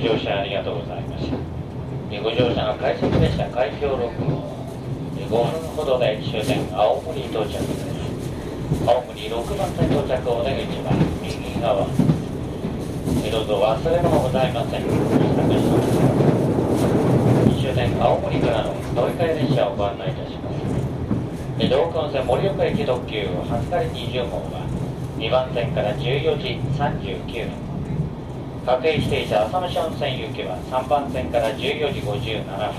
乗車ありがとうございました。ご乗車の快速列車海峡6号、5分ほどで終点青森到着です。青森6番線到着お出口は右側。どうぞ忘れ物ございません。終点青森からの乗り換え列車をご案内いたします。道根線盛岡駅特急はすかり20号は2番線から14時39分。各駅停車浅野温泉行きは3番線から14時57分。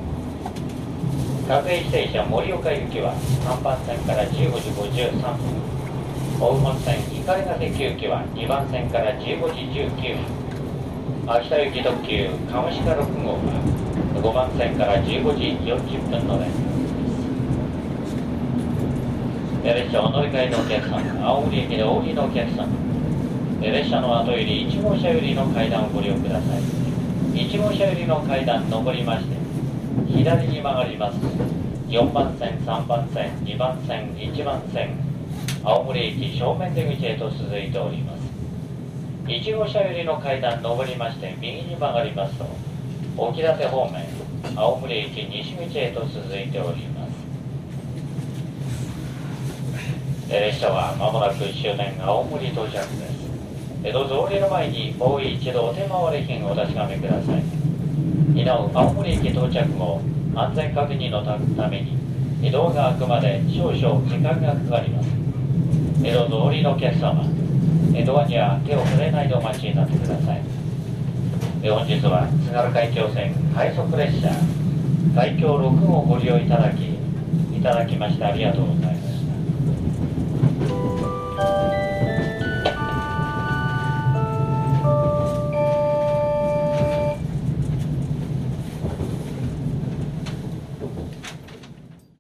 各駅停車盛岡行きは3番線から15時53分。大本線光ヶ関行きは2番線から15時19分。秋田行き特急カモシカ6号は5番線から15時40分の連絡です。列車お乗り換えのお客様、青森駅でお降りのお客様、列車の後より1号車寄りの階段をご利用ください。1号車寄りの階段登りまして、左に曲がりますと、4番線、3番線、2番線、1番線、青森駅正面出口へと続いております。1号車寄りの階段登りまして、右に曲がりますと、沖館方面、青森駅西口へと続いております。列車は間もなく終点青森到着です。どうぞ降りる前にもう一度お手回り券をお確かめください。なお青森駅到着後、安全確認のためにドアが開くまで少々時間がかかります。どうぞお降りのお客様、ドアには手を触れないでお待ちになってください。本日は津軽海峡線快速列車海峡6号をご利用いただきましてありがとうございます。